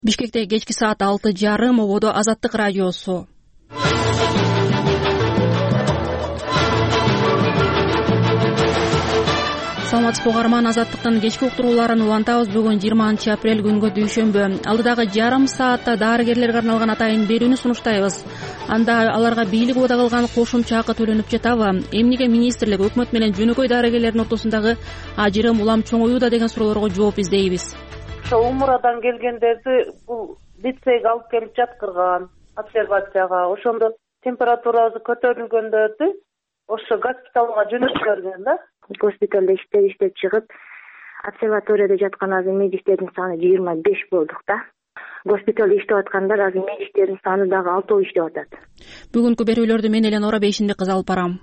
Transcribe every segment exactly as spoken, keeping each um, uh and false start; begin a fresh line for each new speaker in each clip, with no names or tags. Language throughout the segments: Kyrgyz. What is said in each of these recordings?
Бишкекте кечки саат алты жарым ободо Азаттык радиосу. Саламатсызбы угарман, Азаттыктын кечки уктурууларын улантабыз. Бүгүн жыйырманчы апрель күнгө дүйшөмбү. Алдыдагы жарым саатта дарыгерлерге арналган атайын берүүнү сунуштайбыз. Анда аларга бийлик убада кылган кошумча акы төлөнүп жатабы? Эмнеге министрлик өкмөт менен жөнөкөй дарыгерлердин ортосундагы ажырым улам чоңоюуда деген суроолорго жооп издейбиз.
Умурадан келгендерди бул лицейге алып келип жаткырган, обсервацияга, ошондо температурасы көтөрүлгөндөрдү ошо госпиталга жөнөтүп берген да.
Госпиталда иштеп иштеп чыгып, обсерваторияда жаткан азыр медиктердин саны жыйырма беш болдук да. Госпиталда иштеп аткандар азыр медиктердин саны дагы алтоо иштеп атат.
Бүгүнкү берүүлөрдү мен Эленора Бейшинбек кызы алып барам.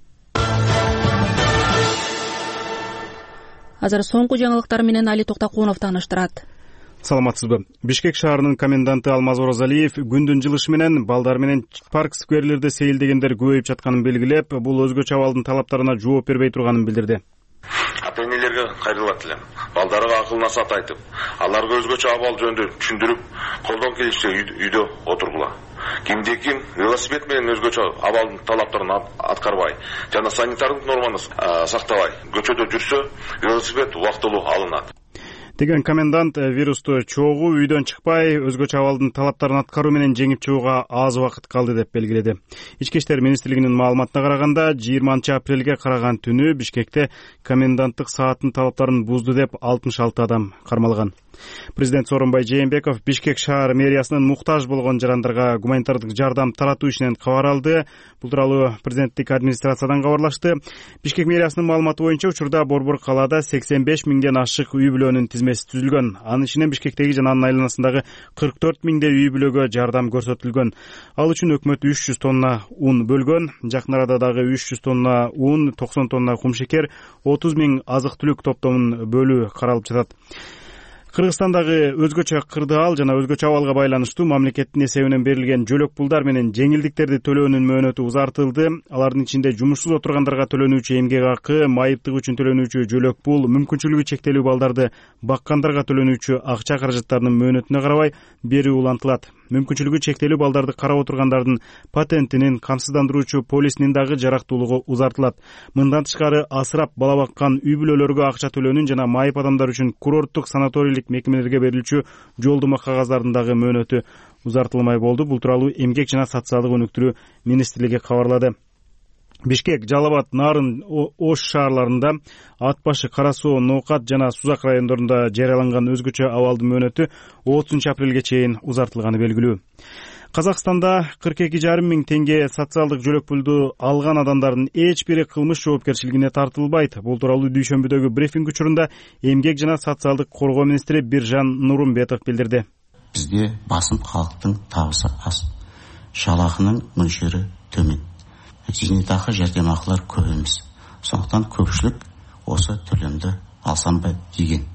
Азыр соңку жаңылыктар менен Али Токтокунов тааныштырат.
Саламатсызбы. Бишкек шаарынын коменданты Алмаз Оразалиев күндүн жылышы менен балдар менен парк скверлерде сейилдегендер көбөйүп жатканын белгилеп, бул өзгөчө абалдын талаптарына жооп бербей турганын билдирди.
Ата-энелерге кайрылат элем. Балдарга акыл насаат айтып, аларга өзгөчө абал жөнүндө түшүндүрүп, колдон келишинче үйдө отургула. Кимде ким велосипед менен өзгөчө абалдын талаптарын аткарбай жана санитардык норманы сактабай көчөдө жүрсө, велосипед убактылуу алынат
деген комендант вирусту чогуу үйдөн чыкпай өзгөчө абалдын талаптарын аткаруу менен жеңип чыгууга аз убакыт калды деп белгиледи. Ички иштер министрлигинин маалыматына караганда, жыйырманчы апрелге караган түнү Бишкекте коменданттык сааттын талаптарын бузду деп алтымыш алты адам кармалган. Президент Сооронбай Жээнбеков Бишкек шаар мэриясынын муктаж болгон жарандарга гуманитардык жардам таратуу ишинен кабар алды. Бул тууралуу президенттик администрациядан кабарлашты. Бишкек мэриясынын маалыматы боюнча учурда Борбор калаада сексен беш миңден ашык үй бүлөнүн тизмеси түзүлгөн. Анын ичинен Бишкектеги жана анын айланасындагы кырк төрт миңдей үй бүлөгө жардам көрсөтүлгөн. Ал үчүн өкмөт үч жүз тонна ун бөлгөн. Жакын арада дагы үч жүз тонна ун, токсон тонна кумшекер, отуз миң азык-түлүк топтомун бөлүү каралып жатат. Кыргызстандагы өзгөчө кырдаал жана өзгөчө абалга байланыштуу мамлекеттин эсебинен берилген жөлөк пулдар менен жеңилдиктерди төлөөнүн мөөнөтү узартылды. Алардын ичинде жумушсуз отургандарга төлөнүүчү эмгек акы, майыптык үчүн төлөнүүчү жөлөк пул, мүмкүнчүлүгү чектелүү балдарды баккандарга төлөнүүчү акча каражаттарынын мөөнөтүнө карабай берүү улантылат. Мүмкүнчүлүгү чектелүү балдарды карап отургандардын патентинин, камсыздандыруучу полисинин дагы жарактуулугу узартылат. Мындан тышкары асырап бала баккан үй бүлөлөргө акча төлөөнүн жана майып адамдар үчүн курорттук санаторийлик мекемелерге берилүүчү жолдомо кагаздардын дагы мөөнөтү узартылмай болду. Бул тууралуу эмгек жана социалдык өнүктүрүү министрлиги кабарлады. Бишкек, Жалал-Абад, Нарын, Ош шаарларында, Ат башы, Кара Суу, Ноокат жана Сузак райондорунда жарыяланган өзгөчө абалдын мөөнөтү отузунчу апрелге чейин узартылганы белгилүү. Казакстанда кырк эки жарым миң теңге социалдык жөлөк пулду алган адамдардын эч бири кылмыш жоопкерчилигине тартылбайт. Бул тууралуу дүйшөмбүдөгү брифинг учурунда эмгек жана социалдык коргоо министри Биржан Нурумбетов билдирди.
Бизде басым калктын табысы аз, жалакынын мөлшөрү төмөн. Зейнетақы жәрдемақылар көп емес. Сондықтан көпшілік осы төлемді алсам ба деген.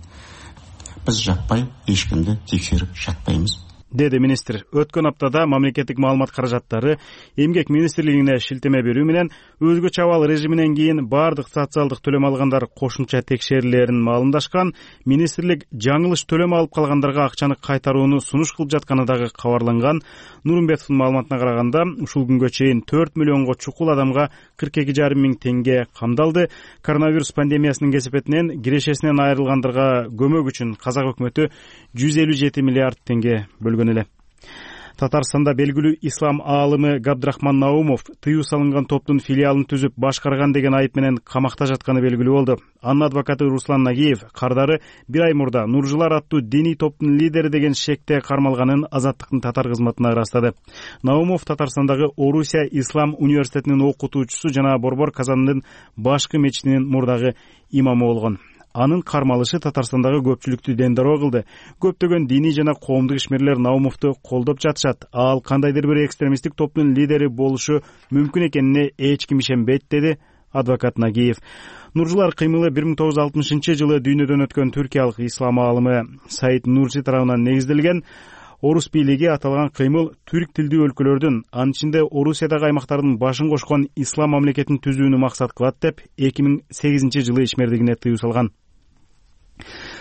Біз жаппай ешкімді тексеріп жатпаймыз,
деди министр. Өткөн аптада мамлекеттик маалымат каражаттары эмгек министрлигине шилтеме берүү менен өзгөчө абал режиминен кийин бардык социалдык төлөм алгандар кошумча текшерилерин маалымдашкан. Министрлик жаңылыш төлөм алып калгандарга акчаны кайтарууну сунуш кылып жатканы дагы кабарланган. Нурумбетовдун маалыматына караганда, ушул күнгө чейин төрт миллионго чукул адамга кырк эки жарым миң теңге камдалды. Коронавирус пандемиясынын кесепетинен кирешесинен айрылгандарга көмөк үчүн казак өкмөтү жүз элүү жети миллиард теңге бөлгөн эле. Татарстанда белгилүү ислам аалымы Габдрахман Наумов тыюу салынган топтун филиалын түзүп башкарган деген айып менен камакта жатканы белгилүү болду. Анын адвокаты Руслан Нагиев кардары бир ай мурда Нуржулар аттуу диний топтун лидери деген шекте кармалганын Азаттыктын татар кызматына ырастады. Наумов Татарстандагы Орусия Ислам университетинин окутуучусу жана Борбор Казандын башкы мечитинин мурдагы имамы болгон. Анын кармалышы Татарстандагы көпчүлүктү дендароо кылды. Көптөгөн диний жана коомдук ишмерлер Наумовду колдоп жатышат. Ал кандайдыр бир экстремисттик топтун лидери болушу мүмкүн экенине эч ким ишенбейт, деди адвокат Нагиев. Нуржулар кыймылы бир миң тогуз жүз алтымышынчы жылы дүйнөдөн өткөн түркиялык ислам аалымы Саид Нурси тарабынан негизделген. Орус бийлиги аталган кыймыл түрк тилдүү өлкөлөрдүн, анын ичинде Орусиядагы аймактардын башын кошкон ислам мамлекетин түзүүнү максат кылат деп эки миң сегизинчи жылы ишмердигине тыюу салган.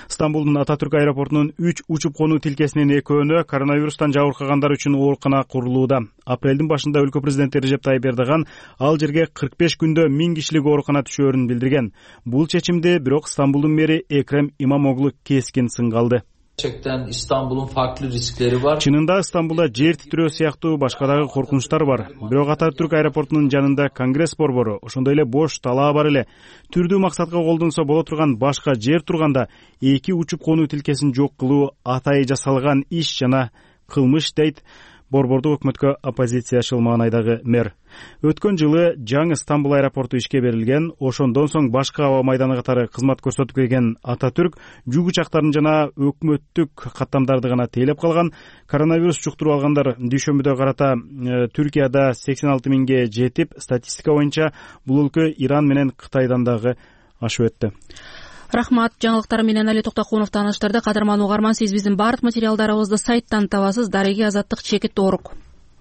Стамбулдун Ататүрк аэропортунун үч учуп конуу тилкесинин экөөнө коронавирустан жабыркагандар үчүн оорукана курулууда. Апрелдин башында өлкө президенти Режеп Тайип Эрдоган ал жерге кырк беш күндө миң кишилик оорукана түшөөрүн билдирген. Бул чечимди бирок Стамбулдун мэри Экрем Имамоглу кескин сынга алды.
Gerçekten İstanbul'un farklı riskleri var.
Чынында Стамбулда жер титирөө сыяктуу башка дагы коркунучтар бар. Бирок Ататүрк аэропортунун жанында Конгресс борбору, ошондой эле бош талаа бар эле. Түрдүү максатка колдонсо боло турган башка жер турганда эки учуп конуу тилкесин жок кылуу атайы жасалган иш жана кылмыш дейт борбордук өкмөткө оппозициячыл маанайдагы мэр. Өткөн жылы жаңы Стамбул аэропорту ишке берилген, ошондон соң башка аба майданы катары кызмат көрсөтүп келген Ататүрк жүк учактарын жана өкмөттүк каттамдарды гана тейлеп калган. Коронавирус жуктуруп алгандар дүйшөмбүдө карата Түркияда сексен алты миңге жетип, статистика боюнча бул өлкө Иран менен Кытайдан дагы ашып өттү.
Рахмат. Жаңылыктар менен Али Токтокунов тааныштырды. Кадырман угарман, сиз биздин баардык материалдарыбызды сайттан табасыз. Дареги Азаттык чекит оорук.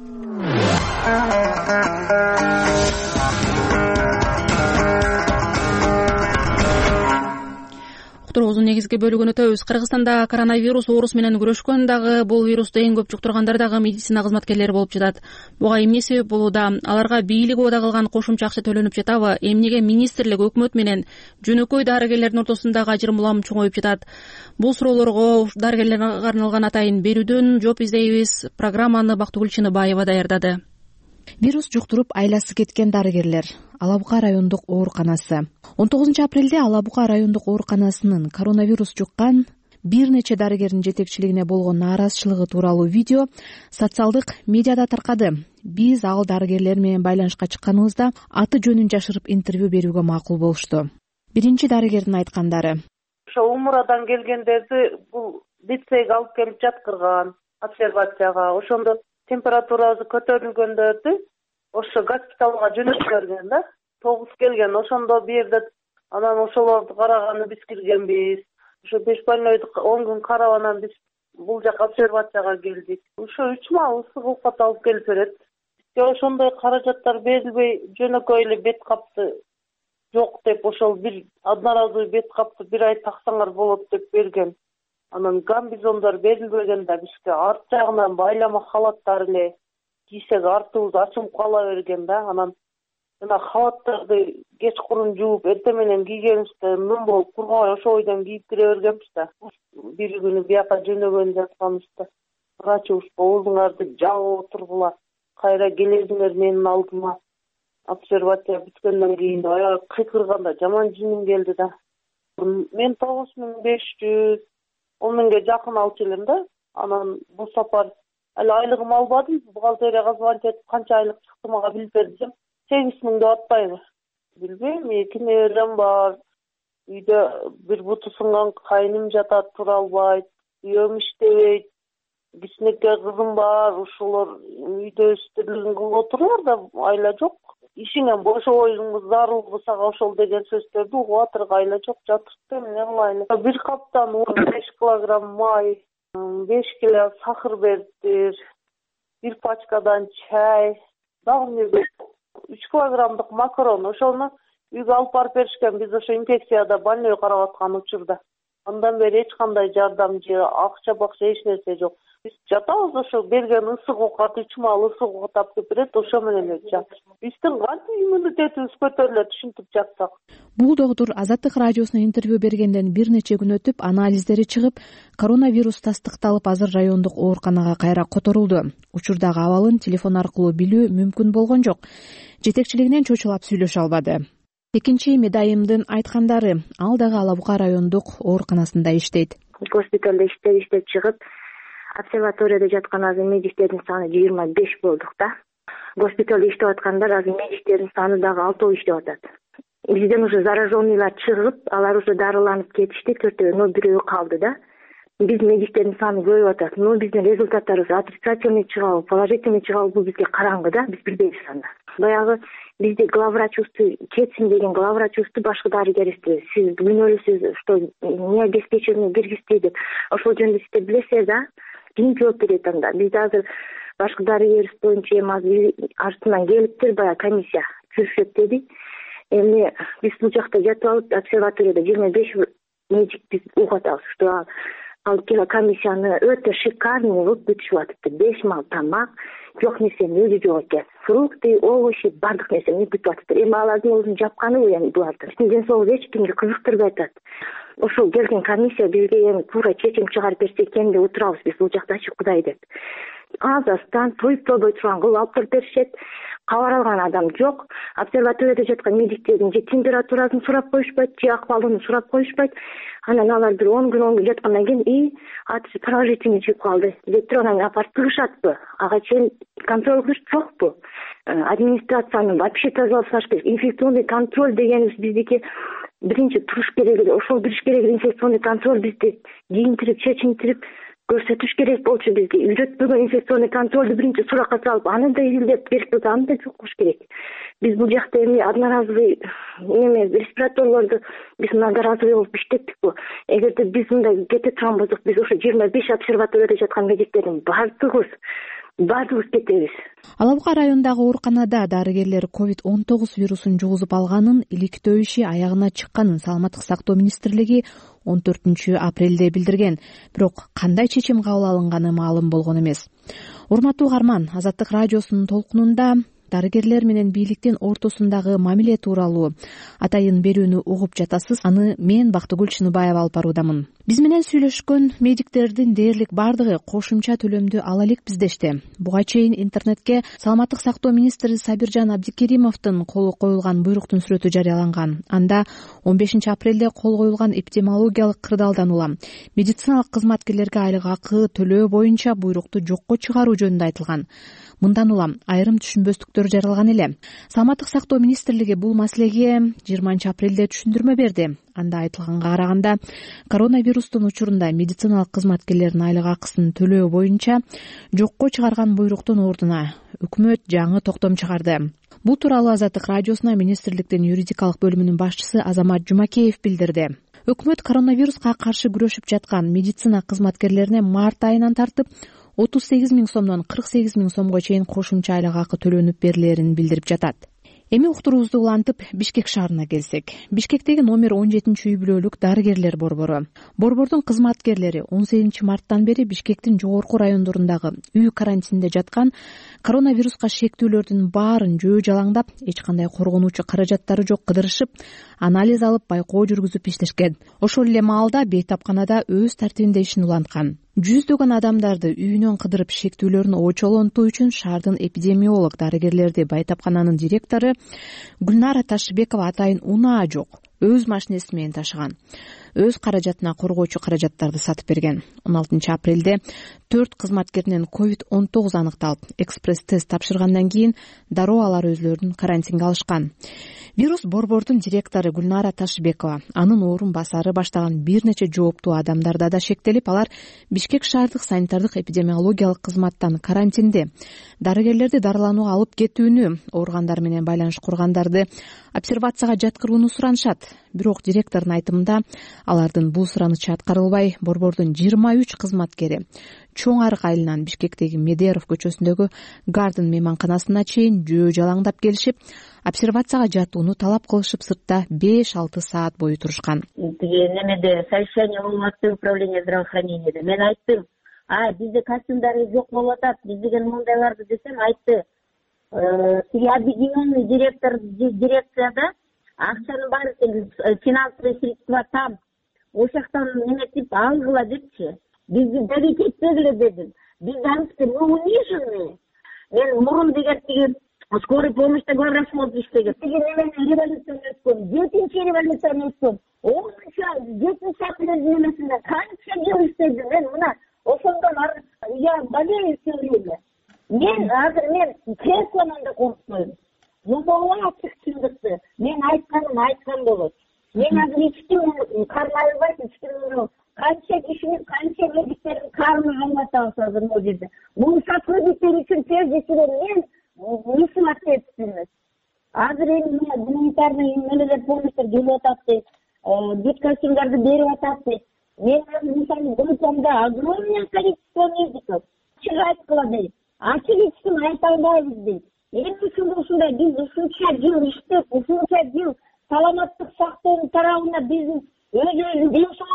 Уктуруубуздун негизги бөлүгүн өтөбүз. Кыргызстанда коронавирус оорусу менен күрөшкөн дагы, бул вирусту эң көп жуктургандар дагы медицина кызматкерлери болуп жатат. Буга эмне себеп болууда? Аларга бийлик убада кылган кошумча акча төлөнүп жатабы? Эмнеге министрлик өкмөт менен жөнөкөй дарыгерлердин ортосундагы ажыр улам чоңоюп жатат? Бул суроолорго дарыгерлерге арналган атайын берүүдөн жооп издейбиз. Программаны Бактыгүл Чыныбаева даярдады.
Вирус жуктуруп айласы кеткен дарыгерлер. Ала Бука райондук ооруканасы. он тогузунчу апрелде Ала Бука райондук ооруканасынын коронавирус жуккан бир нече дарыгердин жетекчилигине болгон нааразычылыгы тууралуу видео социалдык медиада таркады. Биз ал дарыгерлер менен байланышка чыкканыбызда аты жөнүн жашырып интервью берүүгө макул болушту. Биринчи дарыгердин айткандары:
ошо умурадан келгендерди бул лицейге алып келип жаткырган обсервацияга, ошондо температурасы көтөрүлгөндөрдү ошо госпиталга жөнөтүп да. Тогуз келген, ошондо бу жерде анан ошолорду караганы биз киргенбиз. Ошо беш больнойду он күн карап анан биз бул жака обсервацияга келдик. Ошо үч маал ысык оокат алып келип берет. Бизге ошондой каражаттар берилбей, жөнөкөй эле бет капты жок деп, ошол бир одноразовый бет капты бир ай таксаңар болот деп берген. Анан гамбизондор берилбеген да бизге, арт жагынан байлама халаттар эле кийсек артыбыз ачылып кала берген да. Анан жана халаттарды кечкурун жууп, эртең менен кийгенибизде мын болуп кургабай ошо бойдон кийип кире бергенбиз да. Бир күнү бияка жөнөгөн жатканыбызда врачыбыз оозуңарды жаап отургула, кайра келесиңер менин алдыма. Обсервация бүткөндөн кийин аябай кыйкырганда жаман жиним келди да. Мен тогуз миң беш жүз он миңге жакын алчу элем да. Анан бул сапар али айлыгым албадым. Бухгалтерияга звонить этип канча айлык чыкты мага билип берди. сегиз миң деп атпайбы? Билбейм, эки неберем бар. Үйдө бир буту сынган кайным жатат, тура албайт. Үйөм иштебейт. Кичинекей кызым бар, ушулар үйдө өстүрүлгөн кылып отурлар да, айла жок. Ишиңен бошобойсуңуз, зарылгы сага ошол деген сөздөрдү угуп атырга айла жок, жатыртты эмне кылайлы. Бир каптан он беш килограмм май, беш кило сахар бериптир, бир пачкадан чай, дагы эмне берип, үч килограммдык макарон, ошону үйгө алып барып беришкен. Биз ошо инфекцияда больной карап аткан учурда. Андан бери эч кандай жардам же акча бакча эч нерсе жок. Биз жатабыз, ошо берген ысык оокат, үч маал ысык оокат алып келип берет, ошо менен эле жатабыз. Биздин кантип иммунитетибиз көтөрүлөт ушинтип жатсак.
Бул доктур Азаттык радиосуна интервью бергенден бир нече күн өтүп, анализдери чыгып, коронавирус тастыкталып, азыр райондук ооруканага кайра которулду. Учурдагы абалын телефон аркылуу билүү мүмкүн болгон жок. Жетекчилигинен чочулап сүйлөшө албады. Экинчи Медайымдын айткандары, ал дагы Ала Бука райондук ооруканасында иштейт.
Госпиталда иштеп иштеп чыгып, обсерваторияда жаткан азыр медиктердин саны жыйырма беш болдук да. Госпиталда иштеп аткандар азыр медиктердин саны дагы алтоо иштеп атат. Бизден уже зараженныйлар чыгып, алар уже дарыланып кетишти, төртөө, но бирөө калды да. Биз медиктердин саны көбөйүп атат. Но биздин результаттарыбыз отрицательный чыгабы, положительный чыгабы бул бизге караңгы да, биз билбейбиз анда. Баягы бизде главврачыбызды кетсин деген главврачыбызды башкы дарыгерибизди, сиз күнөөлүсүз, что не обеспеченный киргизди деп, ошол жөнүндө сиз билесиз да, ким жооп берет анда. Бизде азыр башкы дарыгерибиз боюнча эми азыр артынан келиптир, баягы комиссия жүрүшөт деди. Эми биз бул жакта жатып алып, обсерваторияда жыйырма беш медик биз угуп атабыз, что алып келе комиссияны өтө шикарный кылып бүтүшүп атыптыр. Беш мал тамак, жок нерсенин өзү жок экен. Фрукты, овощи, бардык нерсени бүтүп атыптыр. Эми алардын өзүн жапканы эми буларды. Ден соолук эч кимди кызыктырбай атат. Ошол келген комиссия бизге эми туура чечим чыгарып берсе экен деп отурабыз биз бул жактачы, Кудай деп. Азастан тоюп тобой турган кылып алып келип беришет. Кабар алган адам жок. Обсерваторияда жаткан медиктердин же температурасын сурап коюшпайт, же акыбалын сурап коюшпайт. Анан алар бир он күн он күн жаткандан кийин и аты положительный чыгып калды деп туруп анан апарып тыгышатпы? Ага чейин контроль кылыш жокпу? Администрацияны вообще тазалаш керек. Инфекционный контроль дегенибиз биздики биринчи туруш керек эле. Ошол билиш керек. Инфекционный контроль бизди кийинтирип, чечинтирип көрсөтүш керек болчу бизге. Үйрөтпөгөн инфекционный контролду биринчи суракка салып, аны да изилдеп керек болсо, аны да жок кылыш керек. Биз бул жакта эми одноразовый неме респираторлорду биз многоразовый болуп иштеттикпи. Эгерде биз мындай кете турган болсок, биз ошо жыйырма беш обсерваторияда жаткан медиктердин бардыгыбыз бардыгыбыз кетебиз.
Ала Бука районундагы ооруканада дарыгерлер ковид он тогуз вирусун жугузуп алганын, иликтөө иши аягына чыкканын Саламаттык сактоо министрлиги он төртүнчү апрелде билдирген. Бирок кандай чечим кабыл алынганы маалым болгон эмес. Урматтуу угарман, Азаттык радиосунун толкунунда дарыгерлер менен бийликтин ортосундагы мамиле тууралуу атайын берүүнү угуп жатасыз. Аны мен Бактыгүл Чыныбаева алып баруудамын. Биз менен сүйлөшкөн медиктердин дээрлик бардыгы кошумча төлөмдү ала элекпиз дешти. Буга чейин интернетке Саламаттык сактоо министри Сабиржан Абдикеримовдун колу коюлган буйруктун сүрөтү жарыяланган. Анда он бешинчи апрелде кол коюлган эпидемиологиялык кырдаалдан улам медициналык кызматкерлерге айлык акы төлөө боюнча буйрукту жокко чыгаруу жөнүндө айтылган. Мындан улам айрым түшүнбөстүктөр жаралган эле. Саламаттык сактоо министрлиги бул маселеге жыйырманчы апрелде түшүндүрмө берди. Анда айтылганга караганда, коронавирустун учурунда медициналык кызматкерлердин айлык акысын төлөө боюнча жокко чыгарган буйруктун ордуна өкмөт жаңы токтом чыгарды. Бул тууралуу Азаттык радиосуна министрликтин юридикалык бөлүмүнүн башчысы Азамат Жумакеев билдирди. Өкмөт коронавируска каршы күрөшүп жаткан медицина кызматкерлерине март айынан тартып отуз сегиз миң сомдон кырк сегиз миң сомго чейин кошумча айлык акы төлөнүп берилерин билдирип жатат. Эми уктуруубузду улантып Бишкек шаарына келсек. Бишкектеги номер он жетинчи үй бүлөлүк дарыгерлер борбору. Борбордун кызматкерлери он сегизинчи марттан бери Бишкектин жогорку райондорундагы үй карантининде жаткан коронавируска шектүүлөрдүн баарын жөө жалаңдап, эч кандай коргонуучу каражаттары жок кыдырышып, анализ алып, байкоо жүргүзүп иштешкен. Ошол эле маалда бейтапканада өз тартибинде ишин уланткан. Жүздөгөн адамдарды үйүнөн кыдырып шектүүлөрүн очолонтуу үчүн шаардын эпидемиолог дарыгерлерди байтапкананын директору Гүлнара Ташыбекова атайын унаа жок, өз машинеси менен ташыган. Өз каражатына коргоочу каражаттарды сатып берген. он алтынчы апрелде төрт кызматкеринен ковид он тогуз аныкталып, экспресс тест тапшыргандан кийин дароо алар өзлөрүн карантинге алышкан. Вирус борбордун директору Гүлнара Ташыбекова, анын орун басары баштаган бир нече жооптуу адамдарда да шектелип, алар Бишкек шаардык санитардык эпидемиологиялык кызматтан карантинде. Дарыгерлерди дарыланууга алып кетүүнү, ооругандар менен байланыш кургандарды обсервацияга жаткырууну суранышат. Бирок директордун айтымында алардын бул суранычы аткарылбай, борбордун жыйырма үч кызматкери Чоң Арык айылынан Бишкектеги Медеров көчөсүндөгү Гарден мейманканасына чейин жөө жалаңдап келишип, обсервацияга жатууну талап кылышып, сыртта беш алты саат бою турушкан.
Немеде совещание болуп атты, управление здравоохранениеде. Мен айттым, а бизде костюмдарыбыз жок болуп атат, биз деген мондайларды десем, айтты, сиги объединенный директор дирекцияда акчанын баары финансовый средства там. Ошол жактан неметип алгыла депчи. Бизди давить этпегиле дедим. Биз анысы мы унижены. Мен мурун деген тиги скорый помощьта главврач болуп иштеген. Тиги немени революцияны өткөн, жетинчи революцияны өткөн. онунчу жетинчи апрелдин немесинде канча жыл иштеди. Мен мына ошондон я болею все время. Мен азыр мен кресломон да коркпойм. Ну болот ачык чындыкты. Мен айтканым айткан болот. Мен азыр эч ким кармай албайт, эч ким канча кишинин, канча медиктердин кармын алып атабыз азыр могу жерде. Бул сотрудниктер үчүн прежде мен несим ответственность. Азыр эми гуманитарный эмелер помощьтер келип атат дейт, бет костюмдарды берип атат дейт. Мен азыр мисалы группамда огромное количество медиков. Ачык айткыла дейт. Ачык эч ким айта албайбыз дейт. Эми үчүн ушундай биз ушунча жыл иштеп, ушунча жыл саламаттык сактоонун тарабына биздин өз-өзүн ден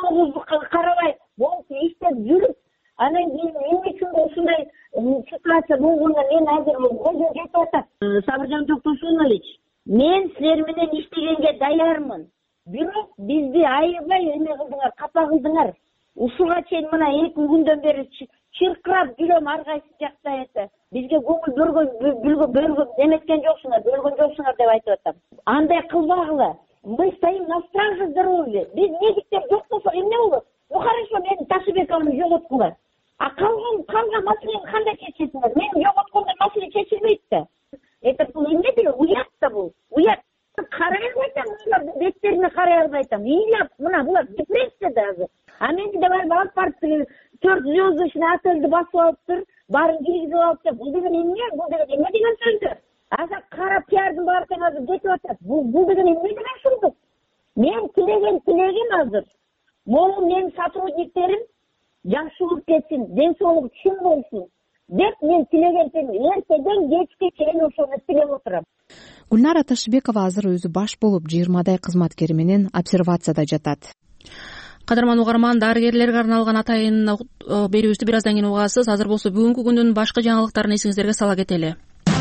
ситуация болгондо мен азыр көзүм жетип атат. Сабыржан Токтосунович, мен силер менен иштегенге даярмын. Бирок бизди айырбай эме кылдыңар, капа кылдыңар. Ушуга чейин мына эки күндөн бери чыркырап жүрөм ар кайсы жакта это. Бизге көңүл бөлгөн бөлгөн эметкен жоксуңар, бөлгөн жоксуңар деп айтып атам. Андай кылбагыла. Мы стоим на страже здоровья. Биз медиктер жок болсо эмне болот? Ну хорошо, мени Ташыбековну жоготкула. А калган калган маселени кандай чечесиңер? Мени жоготкондо маселе чечилбейт да. Это бул эмне деген уят да бул. Уят. Карай албайтам, булардын беттерине карай албайтам. Ыйлап, мына булар депрессияда азыр. А менде да барып алып барып төрт звездочный отельди басып алыптыр, баарын киргизип алыптыр. Бул деген эмне? Бул деген эмне деген сөздөр? Азыр кара пиардын баары тең азыр кетип атат. Бул бул деген эмне деген шындык? Мен тилеген тилегим азыр. Могу менин сотрудниктерим жакшы болуп кетсин, ден соолугу чың болсун деп мен тилеген тең эртеден кечке чейин ошону тилеп отурам.
Гүлнара Ташыбекова азыр өзү баш болуп жыйырмадай кызматкери менен обсервацияда жатат.
Кадырман угарман, дарыгерлерге арналган атайын берүүбүздү бир аздан кийин угасыз. Азыр болсо бүгүнкү күндүн башка жаңылыктарын эсиңиздерге сала кетели.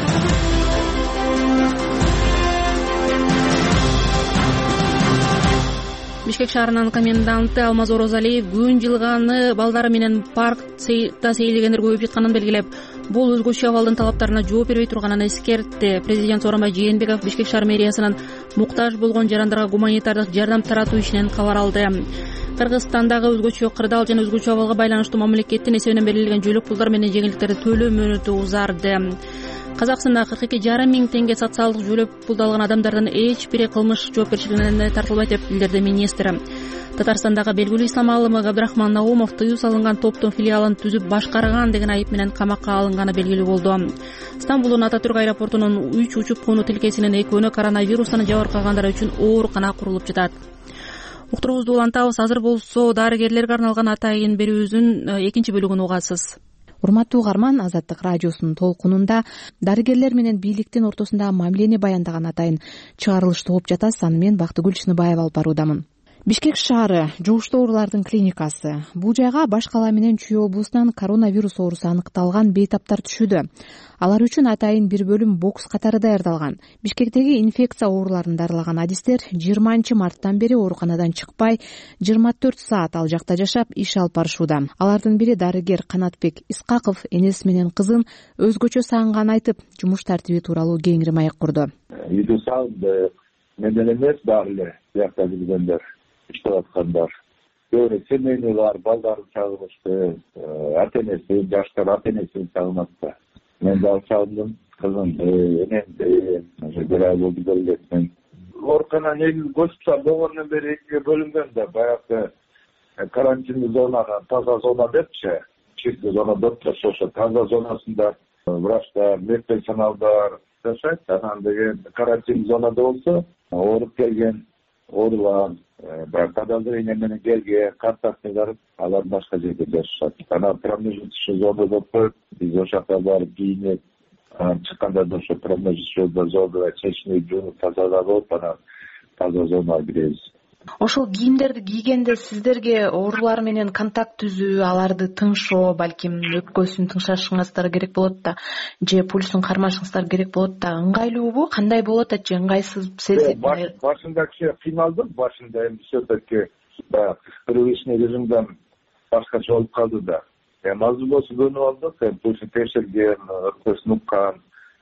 Бишкек шаарынын коменданты Алмаз Орозалиев күн жылганы балдары менен паркта сейилгендер көбөйүп жатканын белгилеп, бул өзгөчө абалдын талаптарына жооп бербей турганын эскертти. Президент Сооронбай Жээнбеков Бишкек шаар мэриясынын муктаж болгон жарандарга гуманитардык жардам таратуу ишинен кабар алды. Кыргызстандагы өзгөчө кырдаал жана өзгөчө абалга байланыштуу мамлекеттин эсебинен берилген жөлөк пулдар менен жеңилдиктерди төлөө мөөнөтү узарды. Казакстанда кырк эки жарым миң теңге социалдык жөлөк пулду алган адамдардын эч бири кылмыш жоопкерчилигинен тартылбайт деп билдирди министр. Татарстандагы белгилүү ислам аалымы Габдрахман Наумов тыюу салынган топтун филиалын түзүп башкарган деген айып менен камакка алынганы белгилүү болду. Стамбулдун Ататүрк аэропортунун үч учуп конуу тилкесинин экөөнө коронавирустан жабыр калгандар үчүн оорукана курулуп жатат. Уктуруубузду улантабыз. Азыр болсо дарыгерлерге арналган атайын берүүбүздүн экинчи бөлүгүн угасыз.
Урматтуу угарман, Азаттык радиосунун толкунунда дарыгерлер менен бийликтин ортосундагы мамилени баяндаган атайын чыгарылыш угуп жатасыз. Аны мен Бактыгүл Чыныбаева алып баруудамын. Бишкек шаары жугуштуу оорулардын клиникасы. Бул жайга Баш кала менен Чүй облусунан коронавирус оорусу аныкталган бейтаптар түшүүдө. Алар үчүн атайын бир бөлүм бокс катары даярдалган. Бишкектеги инфекция ооруларын дарылаган адистер жыйырманчы марттан бери ооруканадан чыкпай, жыйырма төрт саат ал жакта жашап иш алып барышууда. Алардын бири дарыгер Канатбек Искаков энеси менен кызын өзгөчө сагынган айтып, жумуш тартиби тууралуу кеңири маек курду.
Үйдө сагынды, менден эмес баары эле биякта жүргөндөр, иштеп аткандар. Көбүрөөк семейныйлар, балдарын сагынышты, ата-энеси, жаштар ата-энесин сагынат да. Мен дагы сагындым, кызымды, энемди, бир ай болду келгесин. Оорукана негизи госпиталь болгондон бери экиге бөлүнгөн да, баягы карантиндик зонага таза зона депчи, чистый зона деп ошо таза зонасында врачтар, медперсоналдар жашайт. Анан деген карантин зонада болсо, ооруп келген оорулар, баягы подозрение менен келген контактылар алар башка жерде жашашат. Анан промежуточный зона деп коюп, биз ошол жака барып кийинип, чыкканда да ошо промежуточный зонада чечинип жуунуп тазалап алып, анан таза зонага киребиз.
Ошол кийимдерди кийгенде сиздерге оорулар менен контакт түзүү, аларды тыңшоо, балким өпкөсүн тыңшашыңыздар керек болот да, же пульсун кармашыңыздар керек болот да. Ыңгайлуубу? Кандай болот же ыңгайсыз сезип?
Башында кичине кыйналдым, башында эми все-таки баягы привычный режимден башкача болуп калды да. Эми азыр болсо көнүп алдык, пульсун текшерген, өпкөсүн уккан,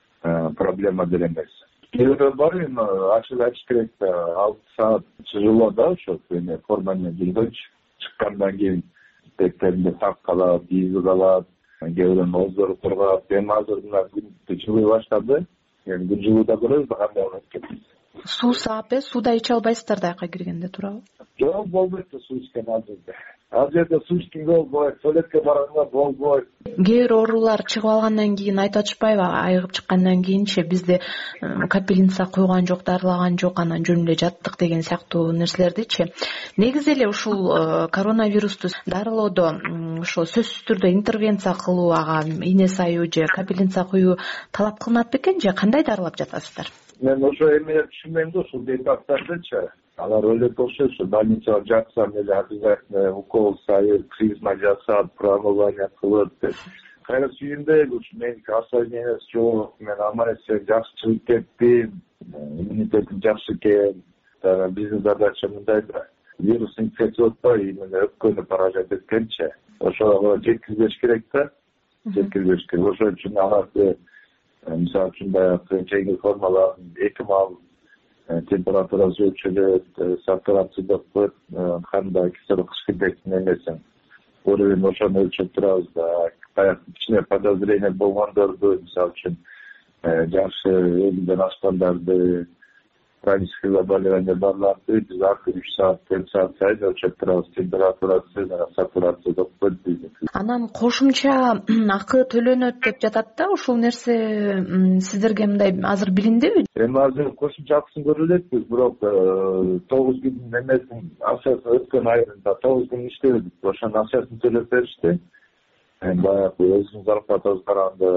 проблема деле эмес. Кээ бар эми ачык айтыш керек да, алты саат чыгылат да ошо форма менен жүргөнчү. Чыккандан кийин беттеринде так калат, изи калат, кээ бирөөнүн ооздору тургат. Эми азыр мына күн жылый баштады. Эми күн жылууда көрөбүз да кандай болот экенин.
Суу саап, э, суудай иче албайсыздар да аяка киргенде, туурабы?
Жок, болбойт да суу ичкен ал жерде. Ал жерде суу ичкенге болбойт, туалетке барганга болбойт.
Кээ бир оорулар чыгып алгандан кийин айтып атышпайбы, айыгып чыккандан кийинчи бизде капельница койгон жок, дарылаган жок, анан жөн эле жаттык деген сыяктуу нерселердичи. Негизи эле ушул коронавирусту дарылоодо ошо сөзсүз түрдө интервенция кылуу, ага ийне саюу же капельница коюу талап кылынат бекен же кандай дарылап жатасыздар?
Мен ошо эмелерди түшүнбөйм да, ушул бейтаптардычы. Алар ойлойт болчу, больницага жатсам эле обязательно укол сайып, клизма жасап, промывание кылып, кайра сүйүнбөй ушу меники осложнениясы жок, мен аман эсен жакшы чыгып кеттим, иммунитетим жакшы экен. Дагы биздин задача мындай да, вирус инфекция отпой, именно өпкөнү паражит эткенче ошого жеткизбеш керек да, жеткизбеш керек. Ошон үчүн аларды мисалы үчүн баягы жеңил формаларын эки маал температурасы өлчөлөт, сатурациясы көп, канда кислород кичкилдектин эмесин уровень ошону өлчөп турабыз да. Баягы кичине подозрение болгондорду, мисалы үчүн жакшы өзүнөн ашкандарды, хронический заболевание барларды биз ар күнү үч саат, төрт саат сайын өлчөп турабыз. Температурасы жана сатурация допкойт биздики.
Анан кошумча акы төлөнөт деп жатат да, ушул нерсе сиздерге мындай азыр билиндиби?
Эми азыр кошумча акысын көрө элекпиз, бирок тогуз күн эмесин акчасы өткөн айында тогуз күн иштебедик. Ошонун акчасын төлөп беришти. Эми баягы өзүбүздүн зарплатабыз караганда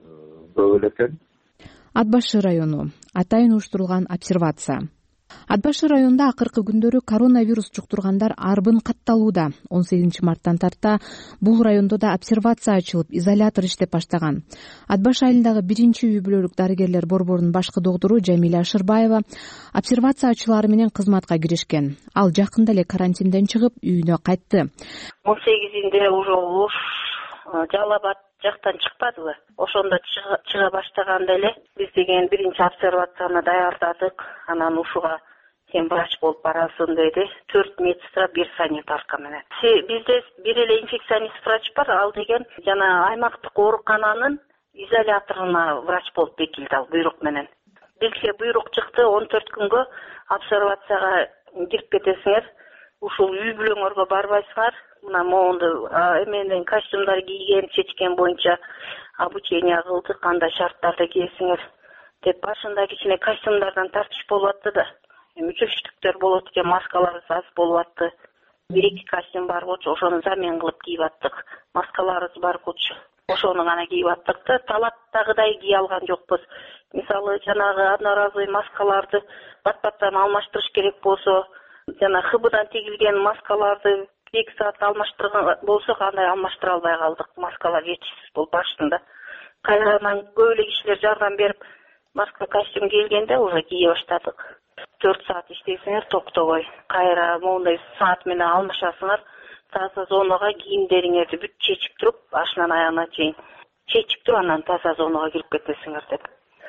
көп эле экен.
Ат башы району атайын уюштурулган обсервация. Ат башы районунда акыркы күндөрү коронавирус жуктургандар арбын катталууда. он сегизинчи марттан тарта бул райондо да обсервация ачылып, изолятор иштеп баштаган. Ат башы айылындагы биринчи үй бүлөлүк дарыгерлер борборунун башкы доктуру Жамиля Ашырбаева обсервация ачуулары менен кызматка киришкен. Ал жакында эле карантинден чыгып, үйүнө кайтты.
он сегизинде уже уш Жалал Абад жактан чыкпадыбы? Ошондо чыга баштаганда эле биз деген биринчи обсервацияны даярдадык. Анан ушуга сен врач болуп барасың деди. Төрт медсестра, бир санитарка менен. Бизде бир эле инфекционист врач бар, ал деген жана аймактык оорукананын изоляторуна врач болуп бекилди, ал буйрук менен. Бизге буйрук чыкты, он төрт күнгө обсервацияга кирип кетесиңер. Ушул үй бүлөңөргө барбайсыңар. Мына моунду эменен костюмдар кийген, чечкен боюнча обучение кылдык, кандай шарттарда кийесиңер деп башында кичине костюмдардан тартыш болуп атты да. Эми үчүрүштүктөр болот экен, маскаларыбыз аз болуп атты. Бир-эки костюм бар болчу, ошону замен кылып кийип аттык. Маскаларыбыз бар болчу. Ошону гана кийип аттык да, талаптагыдай кийе алган жокпуз. Мисалы жанагы одноразовый маскаларды бат-баттан алмаштырыш керек болсо, жана хыбыдан тигилген маскаларды эки саат алмаштырган болсо, кандай алмаштыра албай калдык. Маскалар жетишсиз болуп башында. Кайрадан көп эле кишилер жардам берип, маска костюм келгенде уже кие баштадык. төрт саат иштейсиңер токтобой. Кайра моундай саат менен алмашасыңар. Таза зонага кийимдериңерди бүт чечип туруп, башынан аягына чейин чечип туруп, анан таза зонага кирип кетесиңер деп.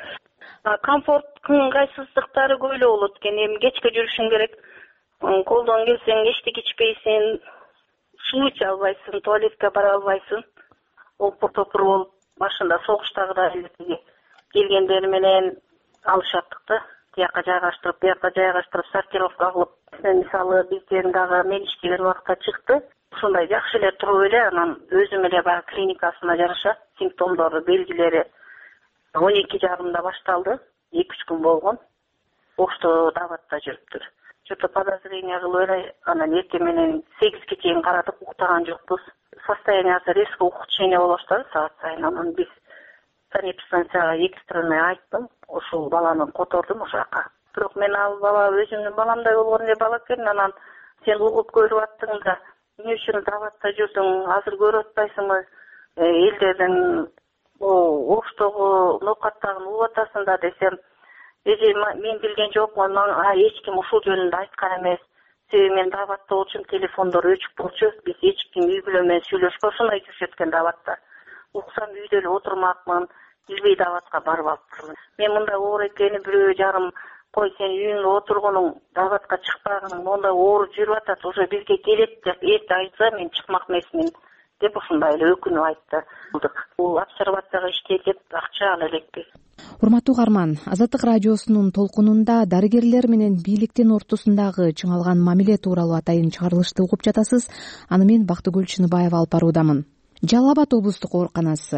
Комфорттун ыңгайсыздыктары көп эле болот экен. Эми кечке жүрүшүң керек. Колдон келсең эчтек ичпейсиң, суу иче албайсың, туалетке бара албайсың. Опур-топур болуп, башында согуштагыдай эле келгендери менен алышаттык да. Тияка жайгаштырып, бияка жайгаштырып, сортировка кылып. Мисалы бизден дагы мен иштеген убакта чыкты. Ушундай жакшы эле туруп эле, анан өзүм эле баягы клиникасына жараша симптомдору, белгилери он эки жарымда башталды. эки үч күн болгон. Ошто дабатта жүрүптүр. Что-то подозрение кылып эле, анан эртең менен сегизге чейин карадык, уктаган жокпуз. Состояниясы резко ухудшение боло баштады саат сайын. Анан биз санэпидстанцияга экстренный айттым, ошол баланы котордум ошол жака. Бирок мен ал бала өзүмдүн баламдай болгон эле бала экен. Анан сен угуп көрүп аттың да, эмне үчүн дабатта жүрдүң, азыр көрүп атпайсыңбы? Элдердин оштогу ноокаттагын угуп атасың да десем, эже мен билген жокмун, эч ким ушул жөнүндө айткан эмес. Себеби мен дабатта болчумун, телефондор өчүк болчу, биз эч ким үй бүлө менен сүйлөшпөсүн жүрүшөт экен дабатта. Уксам үйдө эле отурмакмын, билбей дабатка барып алыптырмын. Мен мындай оор экени бирөө жарым, кой сен үйүңдө отургонуң, дабатка чыкпагының, мондай оор жүрүп атат, уже бизге келет деп эрте айтса мен чыкмак эмесмин деп ушундай эле өкүнүп айтты. Бул обсервацияга иштейт деп акча ала элекпиз.
Урматтуу угарман, Азаттык радиосунун толкунунда дарыгерлер менен бийликтин ортосундагы чыңалган мамиле тууралуу атайын чыгарылышты угуп жатасыз. Аны мен Бактыгүл Чыныбаева алып баруудамын. Жалал Абад облустук ооруканасы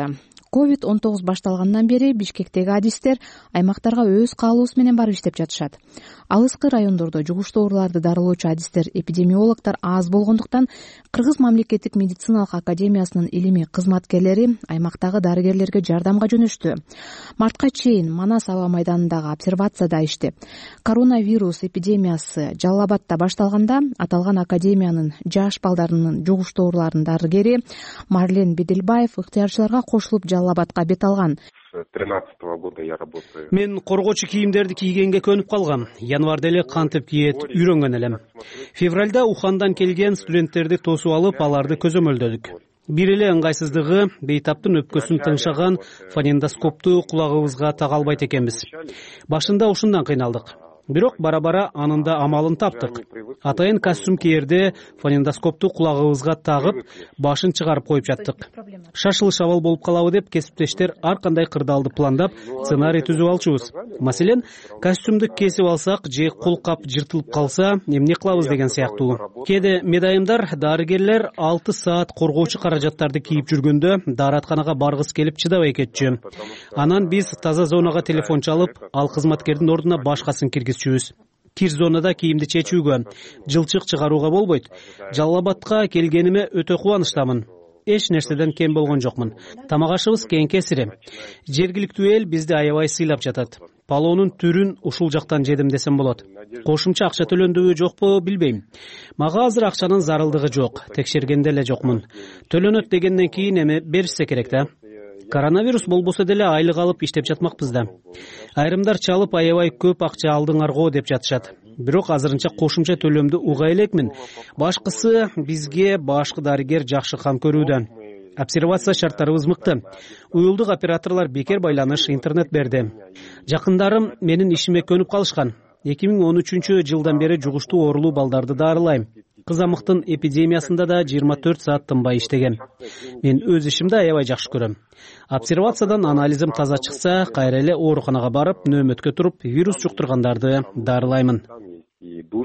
ковид он тогуз башталгандан бери Бишкектеги адистер аймактарга өз каалоосу менен барып иштеп жатышат. Алыскы райондордо жугуштуу ооруларды дарылоочу адистер, эпидемиологдор аз болгондуктан Кыргыз мамлекеттик медициналык академиясынын илимий кызматкерлери аймактагы дарыгерлерге жардамга жөнөштү. Мартка чейин Манас аба майданындагы обсервацияда иштеп, коронавирус эпидемиясы Жалал Абадта башталганда аталган академиянын жаш балдарынын жугуштуу ооруларынын дарыгери Марлен Беделбаев ыктыярчыларга кошулуп Жалал Абадка бет алган.
тринадцатого года я работаю.
Мен коргоочу кийимдерди кийгенге көнүп калгам. Январда эле кантип кийет үйрөнгөн элем. Февралда Ухандан келген студенттерди тосуп алып, аларды көзөмөлдөдүк. Бир эле ыңгайсыздыгы бейтаптын өпкөсүн тыңшаган фонендоскопту кулагыбызга тага албайт экенбиз. Башында ушундан кыйналдык. Бирок бара-бара анын да амалын таптык. Атайын костюм кийерде фонендоскопту кулагыбызга тагып, башын чыгарып коюп жаттык. Шашылыш абал болуп калабы деп кесиптештер ар кандай кырдаалды пландап, сценарий түзүп алчубуз. Маселен, костюмду кесип алсак же колкап жыртылып калса, эмне кылабыз деген сыяктуу. Кээде медайымдар, дарыгерлер алты саат коргоочу каражаттарды кийип жүргөндө дааратканага баргысы келип чыдабай кетчү. Анан биз таза зонага телефон чалып, ал кызматкердин ордуна башкасын киргизчүбүз. Кир зонада кийимди чечүүгө, жылчык чыгарууга болбойт. Жалал Абадка келгениме өтө кубанычтамын. Эч нерседен кем болгон жокмун. Тамак ашыбыз кең кесири. Жергиликтүү эл бизди аябай сыйлап жатат. Палоонун түрүн ушул жактан жедим десем болот. Кошумча акча төлөндүбү жокпу билбейм. Мага азыр акчанын зарылдыгы жок. Текшергенде эле жокмун. Төлөнөт дегенден кийин эми беришсе керек да. Коронавирус болбосо деле айлык алып иштеп жатмакпыз да. Айрымдар чалып аябай көп акча алдыңар го деп жатышат. Бирок азырынча кошумча төлөмдү уга элекмин. Башкысы бизге башкы дарыгер жакшы кам көрүүдө. Обсервация шарттарыбыз мыкты. Уюлдук операторлор бекер байланыш, интернет берди. Жакындарым менин ишиме көнүп калышкан. эки миң он үчүнчү жылдан бери жугуштуу оорулуу балдарды дарылайм. Кызамыктын эпидемиясында да жыйырма төрт саат тынбай иштегем. Мен өз ишимди аябай жакшы көрөм. Обсервациядан анализим таза чыкса, кайра эле ооруканага барып, нөөмөткө туруп, вирус жуктургандарды дарылаймын.
И душ,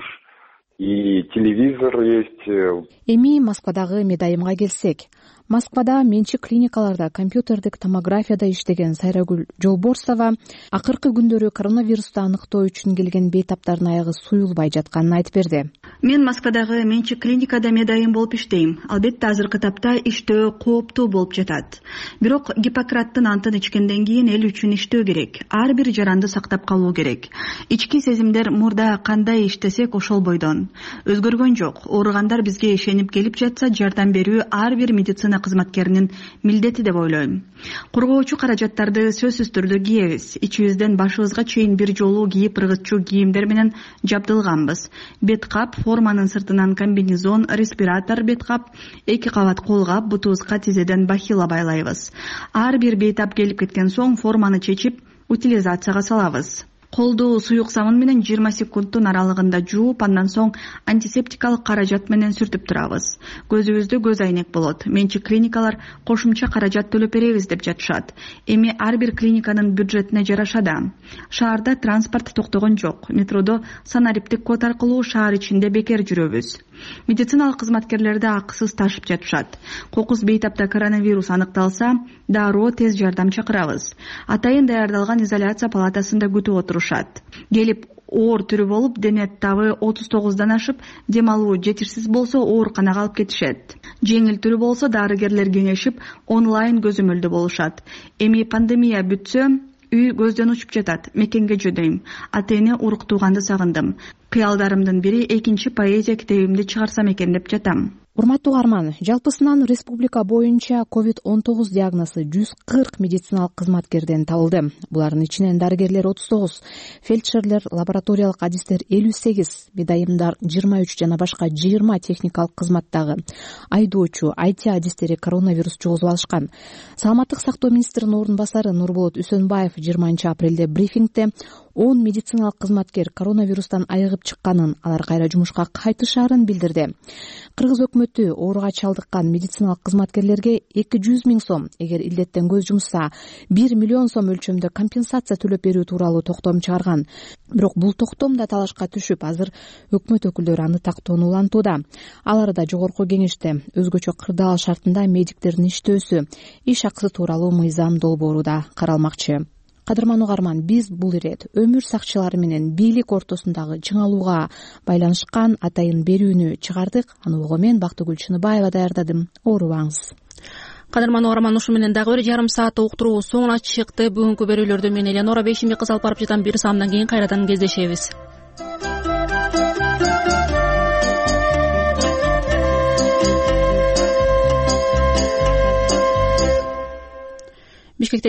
и телевизор есть.
Эми Москвадагы медайымга келсек, Москвада менчик клиникаларда компьютердик томографияда иштеген Сайрагүл Жолборсова акыркы күндөрү коронавирусту аныктоо үчүн келген бейтаптардын аягы суюлбай жатканын айтып берди.
Мен Москвадагы менчик клиникада медайым болуп иштейм. Албетте азыркы тапта иштөө кооптуу болуп жатат. Бирок Гиппократтын антын ичкенден кийин эл үчүн иштөө керек. Ар бир жаранды сактап калуу керек. Ички сезимдер мурда кандай иштесек ошол бойдон. Өзгөргөн жок. Ооругандар бизге ишенип келип жатса, жардам берүү ар бир медицина кызматкеринин милдети деп ойлойм. Коргоочу каражаттарды сөзсүз түрдө кийебиз. Ичибизден башыбызга чейин бир жолу кийип ыргытчу кийимдер менен жабдылганбыз. Бет кап, форманын сыртынан комбинезон, респиратор, бет кап, эки кабат кол кап, бутубузга тизеден бахила байлайбыз. Ар бир бейтап келип кеткен соң форманы чечип, утилизацияга салабыз. Колду суюк самын менен жыйырма секундтун аралыгында жууп, андан соң антисептикалык каражат менен сүртүп турабыз. Көзүбүздө көз айнек болот. Менчик клиникалар кошумча каражат төлөп беребиз деп жатышат. Эми ар бир клиниканын бюджетине жараша да. Шаарда транспорт токтогон жок. Метродо санариптик код аркылуу шаар ичинде бекер жүрөбүз. Медициналык кызматкерлерди акысыз ташып жатышат. Кокус бейтапта коронавирус аныкталса, дароо тез жардам чакырабыз. Атайын даярдалган изоляция палатасында күтүп отурушат. Келип оор түрү болуп, дене табы отуз тогуздан ашып, дем алуу жетишсиз болсо ооруканага алып кетишет. Жеңил түрү болсо дарыгерлер кеңешип, онлайн көзөмөлдө болушат. Эми пандемия бүтсө, үй көздөн учуп жатат. Мекенге жөнөйм. Ата-эне уруктууганды сагындым. Кыялдарымдын бири экинчи поэзия китебимди чыгарсам экен деп жатам.
Урматтуу угарман, жалпысынан республика боюнча ковид он тогуз диагнозу жүз кырк медициналык кызматкерден табылды. Булардын ичинен дарыгерлер отуз тогуз, фельдшерлер, лабораториялык адистер элүү сегиз, медайымдар жыйырма үч жана башка жыйырма техникалык кызматтагы айдоочу, ай ти адистери коронавирус жугузуп алышкан. Саламаттык сактоо министринин ордун басары Нурболот Үсөнбаев жыйырманчы апрелде брифингде он медициналык кызматкер коронавирустан айыгып чыкканын, алар кайра жумушка кайтышаарын билдирди. Кыргыз өкмөтү ооруга чалдыккан медициналык кызматкерлерге эки жүз миң сом, эгер илдеттен көз жумса бир миллион сом өлчөмдө компенсация төлөп берүү тууралуу токтом чыгарган. Бирок бул токтом да талашка түшүп, азыр өкмөт өкүлдөрү аны тактоонуулантууда. Алар да жогорку кеңеште өзгөчө кырдаал шартында медиктердин иштөөсү, иш акысы тууралуу мыйзам долбоору да каралмакчы. Кадырман угарман, биз бул ирет өмүр сакчылары менен бийлик ортосундагы чыңалууга байланышкан атайын берүүнү чыгардык. Аны мен Бактыгүл Чыныбаева даярдадым. Оорубаңыз.
Кадырман угарман, ушу менен дагы бир жарым саатта уктуруу соңуна чыкты. Бүгүнкү берүүлөрдү мен Эленора Бейшимбек кыз алып барып жатам. Бир саамдан кийин кайрадан кездешебиз. Бишкекте